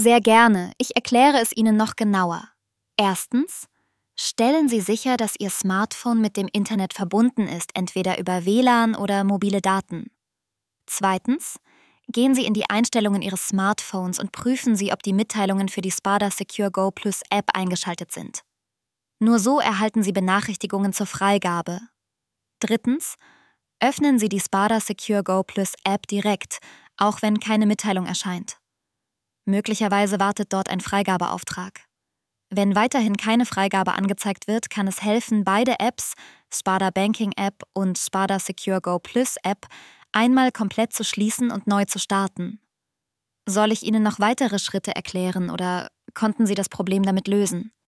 Sehr gerne. Ich erkläre es Ihnen noch genauer. Erstens, stellen Sie sicher, dass Ihr Smartphone mit dem Internet verbunden ist, entweder über WLAN oder mobile Daten. Zweitens, gehen Sie in die Einstellungen Ihres Smartphones und prüfen Sie, ob die Mitteilungen für die Spada Secure Go Plus App eingeschaltet sind. Nur so erhalten Sie Benachrichtigungen zur Freigabe. Drittens, öffnen Sie die Spada Secure Go Plus App direkt, auch wenn keine Mitteilung erscheint. Möglicherweise wartet dort ein Freigabeauftrag. Wenn weiterhin keine Freigabe angezeigt wird, kann es helfen, beide Apps, Spada Banking App und Spada Secure Go Plus App, einmal komplett zu schließen und neu zu starten. Soll ich Ihnen noch weitere Schritte erklären oder konnten Sie das Problem damit lösen?